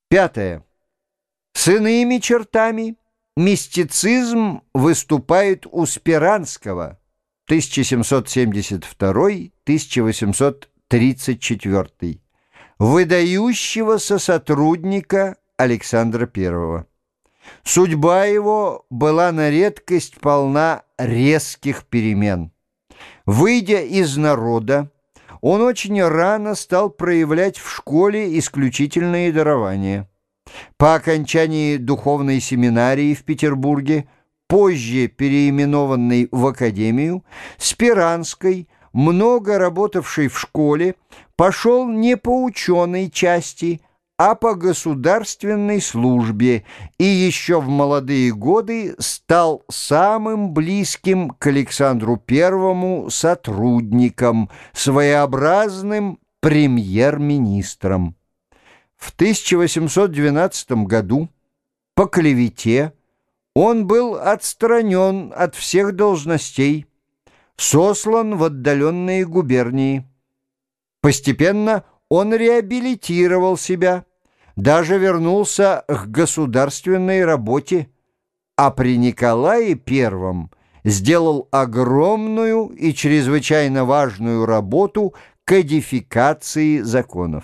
Пятое. С иными чертами мистицизм выступает у Спиранского 1772-1834, выдающегося сотрудника Александра I. Судьба его была на редкость полна резких перемен. Выйдя из народа, он очень рано стал проявлять в школе исключительные дарования. По окончании духовной семинарии в Петербурге, позже переименованной в Академию, Спиранский, много работавший в школе, пошел не по ученой части, а по государственной службе и еще в молодые годы стал самым близким к Александру Первому сотрудником, своеобразным премьер-министром. В 1812 году по клевете он был отстранен от всех должностей, сослан в отдаленные губернии. Постепенно он реабилитировал себя, даже вернулся к государственной работе, а при Николае Первом сделал огромную и чрезвычайно важную работу кодификации законов.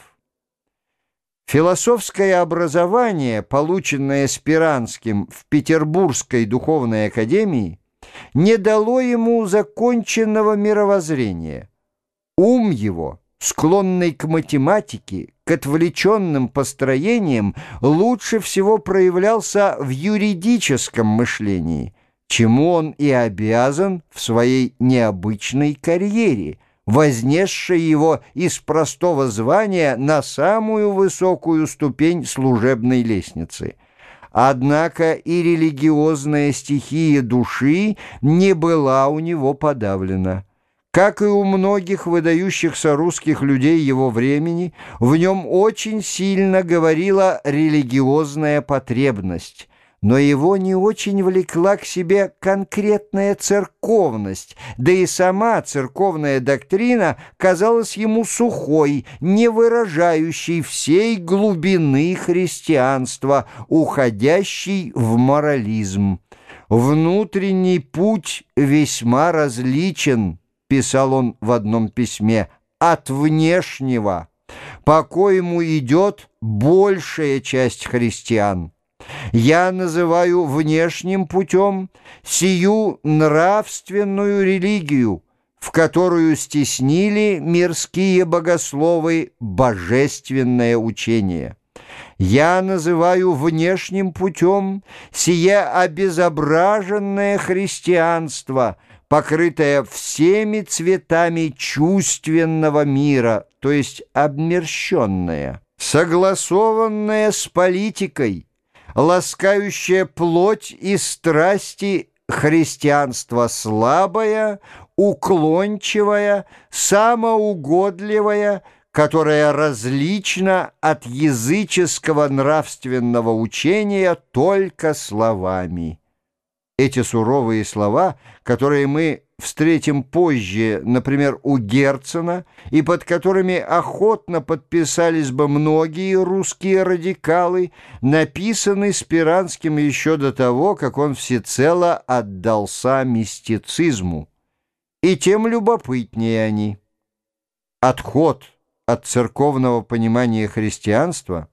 Философское образование, полученное Спиранским в Петербургской духовной академии, не дало ему законченного мировоззрения. Ум его, склонный к математике, к отвлеченным построениям, лучше всего проявлялся в юридическом мышлении, чему он и обязан в своей необычной карьере, вознесшей его из простого звания на самую высокую ступень служебной лестницы. Однако и религиозная стихия души не была у него подавлена. Как и у многих выдающихся русских людей его времени, в нем очень сильно говорила религиозная потребность, но его не очень влекла к себе конкретная церковность, да и сама церковная доктрина казалась ему сухой, не выражающей всей глубины христианства, уходящей в морализм. «Внутренний путь весьма различен», — писал он в одном письме, — «от внешнего, по коему идет большая часть христиан. Я называю внешним путем сию нравственную религию, в которую стеснили мирские богословы божественное учение. Я называю внешним путем сие обезображенное христианство, покрытое всеми цветами чувственного мира, то есть обмерщенное, согласованное с политикой, ласкающее плоть и страсти, христианство слабое, уклончивое, самоугодливое, которое различно от языческого нравственного учения только словами». Эти суровые слова, которые мы встретим позже, например, у Герцена, и под которыми охотно подписались бы многие русские радикалы, написаны Спиранским еще до того, как он всецело отдался мистицизму. И тем любопытнее они. Отход от церковного понимания христианства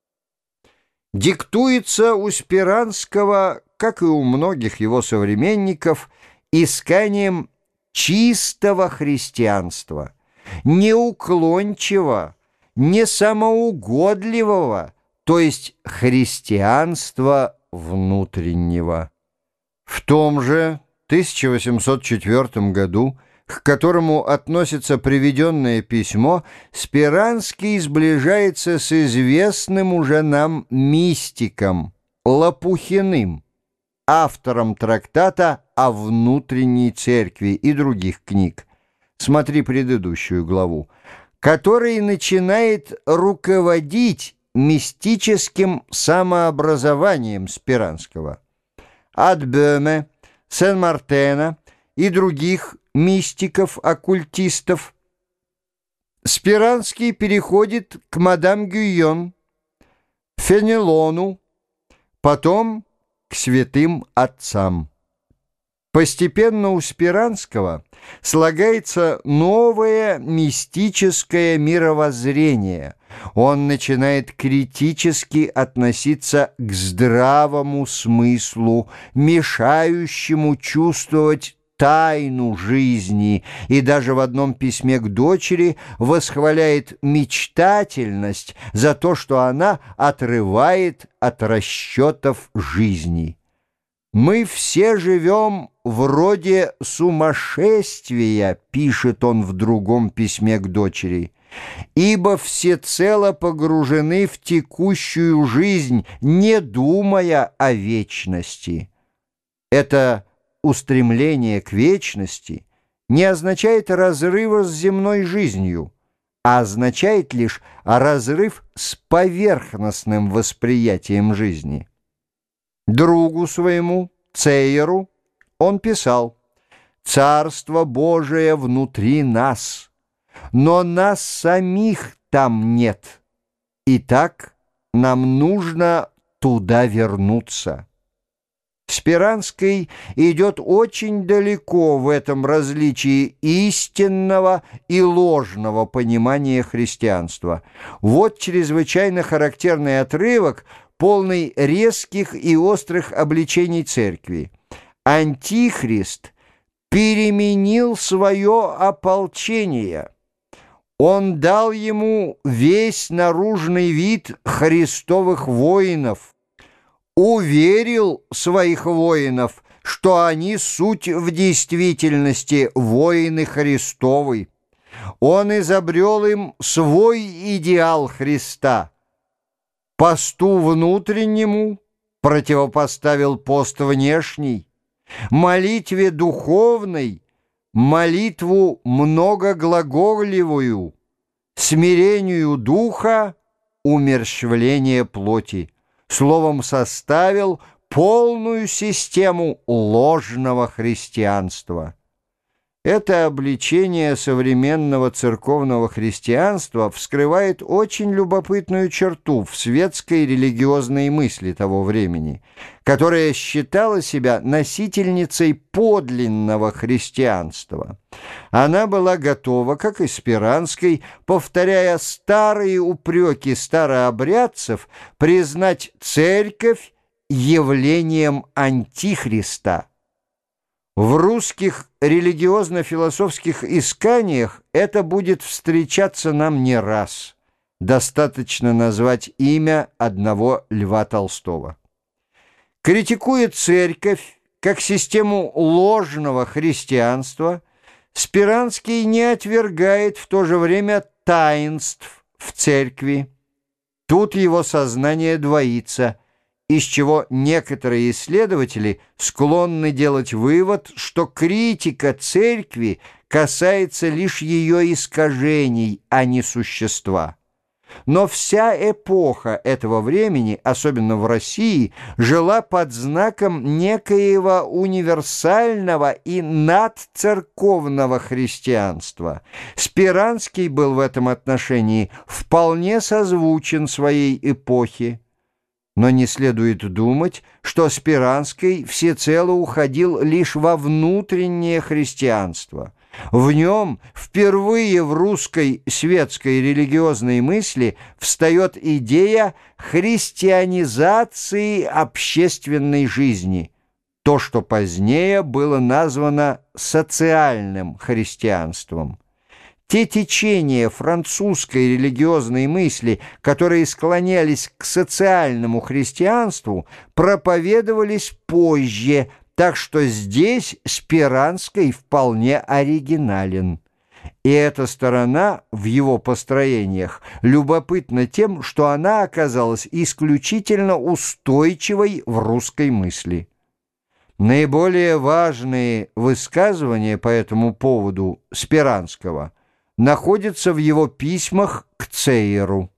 диктуется у Спиранского, как и у многих его современников, исканием чистого христианства, неуклончивого, не самоугодливого, то есть христианства внутреннего. В том же 1804 году, к которому относится приведенное письмо, Спиранский сближается с известным уже нам мистиком Лопухиным, автором трактата о внутренней церкви и других книг, смотри предыдущую главу, который начинает руководить мистическим самообразованием Спиранского. От Бöhme, Сен-Мартена и других мистиков-оккультистов Спиранский переходит к мадам Гюйон. В Фенелону, потом к святым отцам. Постепенно у Спиранского слагается новое мистическое мировоззрение. Он начинает критически относиться к здравому смыслу, мешающему чувствовать тайну жизни, и даже в одном письме к дочери восхваляет мечтательность за то, что она отрывает от расчетов жизни. «Мы все живем вроде сумасшествия», — пишет он в другом письме к дочери, «ибо всецело погружены в текущую жизнь, не думая о вечности». Это устремление к вечности не означает разрыва с земной жизнью, а означает лишь разрыв с поверхностным восприятием жизни. Другу своему, Цейеру, он писал: «Царство Божие внутри нас, но нас самих там нет. Итак, нам нужно туда вернуться». Спиранский идет очень далеко в этом различии истинного и ложного понимания христианства. Вот чрезвычайно характерный отрывок, полный резких и острых обличений церкви. Антихрист переменил свое ополчение. Он дал ему весь наружный вид христовых воинов, уверил своих воинов, что они суть в действительности воины Христовы. Он изобрел им свой идеал Христа. Посту внутреннему противопоставил пост внешний, молитве духовной молитву многоглаголивую, смирению духа умерщвление плоти. Словом, составил полную систему ложного христианства. Это обличение современного церковного христианства вскрывает очень любопытную черту в светской религиозной мысли того времени, которая считала себя носительницей подлинного христианства. Она была готова, как и Спиранский, повторяя старые упреки старообрядцев, признать церковь явлением Антихриста. В русских религиозно-философских исканиях это будет встречаться нам не раз. Достаточно назвать имя одного Льва Толстого. Критикуя церковь как систему ложного христианства, Спиранский не отвергает в то же время таинств в церкви. Тут его сознание двоится, из чего некоторые исследователи склонны делать вывод, что критика церкви касается лишь ее искажений, а не существа. Но вся эпоха этого времени, особенно в России, жила под знаком некоего универсального и надцерковного христианства. Спиранский был в этом отношении вполне созвучен своей эпохе. Но не следует думать, что Спиранский всецело уходил лишь во внутреннее христианство. В нем впервые в русской светской религиозной мысли встает идея христианизации общественной жизни, то, что позднее было названо социальным христианством. Те течения французской религиозной мысли, которые склонялись к социальному христианству, проповедовались позже, так что здесь Спиранский вполне оригинален. И эта сторона в его построениях любопытна тем, что она оказалась исключительно устойчивой в русской мысли. Наиболее важные высказывания по этому поводу Спиранского находятся в его письмах к Цейеру.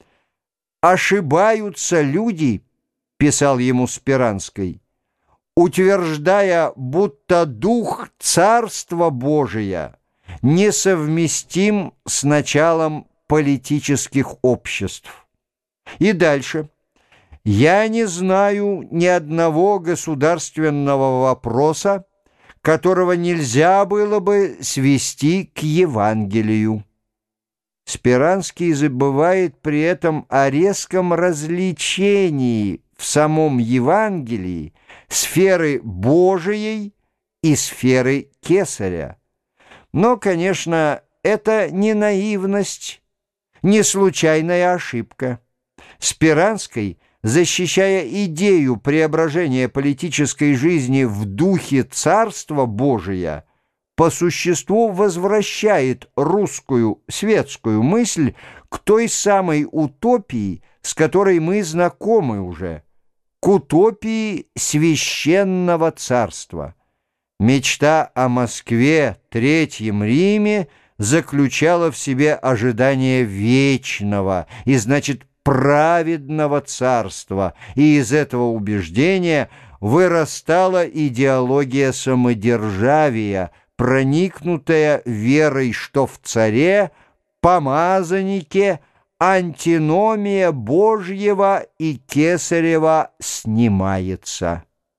«Ошибаются люди», — писал ему Спиранский, утверждая, будто дух Царства Божия несовместим с началом политических обществ. И дальше. Я не знаю ни одного государственного вопроса, которого нельзя было бы свести к Евангелию. Спиранский забывает при этом о резком различении в самом Евангелии сферы Божией и сферы Кесаря. Но, конечно, это не наивность, не случайная ошибка. Спиранский, защищая идею преображения политической жизни в духе Царства Божия, по существу возвращает русскую светскую мысль к той самой утопии, с которой мы знакомы уже, к утопии священного царства. Мечта о Москве, Третьем Риме заключала в себе ожидание вечного и, значит, праведного царства, и из этого убеждения вырастала идеология самодержавия, проникнутая верой, что в царе, помазаннике, антиномия Божьего и Кесарева снимается.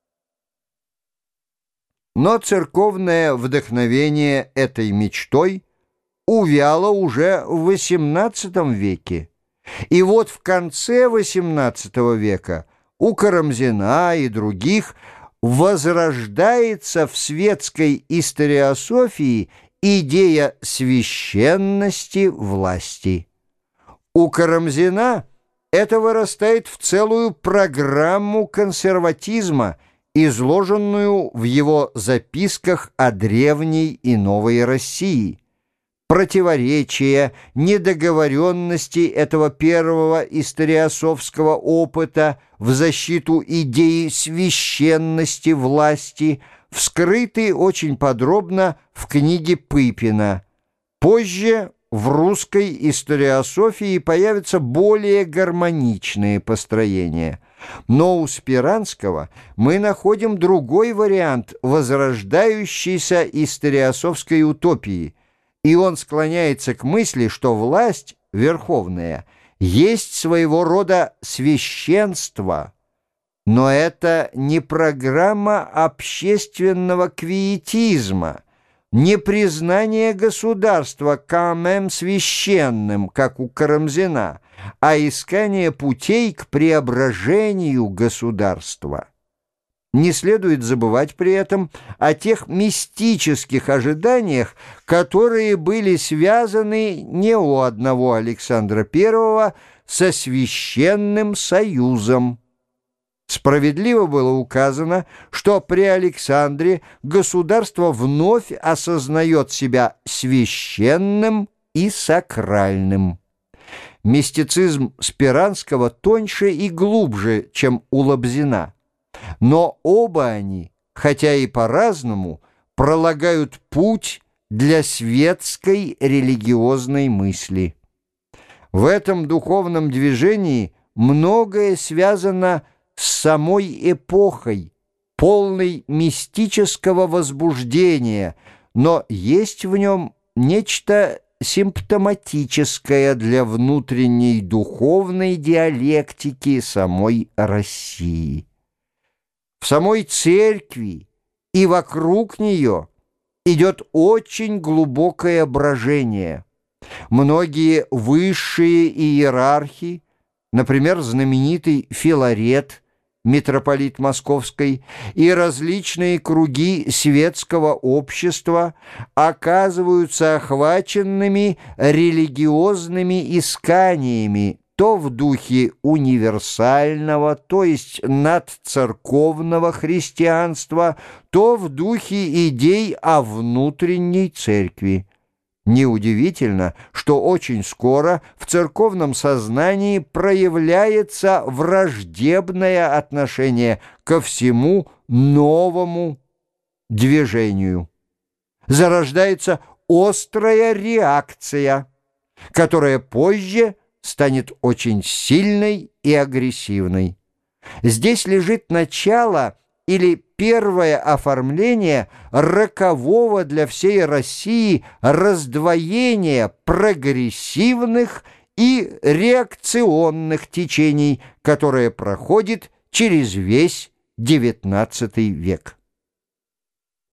Но церковное вдохновение этой мечтой увяло уже в XVIII веке. И вот в конце XVIII века у Карамзина и других возрождается в светской историософии идея священности власти. У Карамзина это вырастает в целую программу консерватизма, изложенную в его записках о древней и новой России. Противоречия, недоговоренности этого первого историософского опыта в защиту идеи священности власти вскрыты очень подробно в книге Пыпина. Позже в русской историософии появятся более гармоничные построения. Но у Спиранского мы находим другой вариант возрождающейся историософской утопии, и он склоняется к мысли, что власть верховная есть своего рода священство. Но это не программа общественного квиетизма, не признание государства камем священным, как у Карамзина, а искание путей к преображению государства. Не следует забывать при этом о тех мистических ожиданиях, которые были связаны не у одного Александра I со Священным Союзом. Справедливо было указано, что при Александре государство вновь осознает себя священным и сакральным. Мистицизм Спиранского тоньше и глубже, чем у Лобзина. Но оба они, хотя и по-разному, пролагают путь для светской религиозной мысли. В этом духовном движении многое связано с самой эпохой, полной мистического возбуждения, но есть в нем нечто симптоматическое для внутренней духовной диалектики самой России. В самой церкви и вокруг нее идет очень глубокое брожение. Многие высшие иерархи, например, знаменитый Филарет, митрополит Московский, и различные круги светского общества оказываются охваченными религиозными исканиями, то в духе универсального, то есть надцерковного христианства, то в духе идей о внутренней церкви. Неудивительно, что очень скоро в церковном сознании проявляется враждебное отношение ко всему новому движению. Зарождается острая реакция, которая позже станет очень сильной и агрессивной. Здесь лежит начало или первое оформление рокового для всей России раздвоения прогрессивных и реакционных течений, которое проходит через весь XIX век.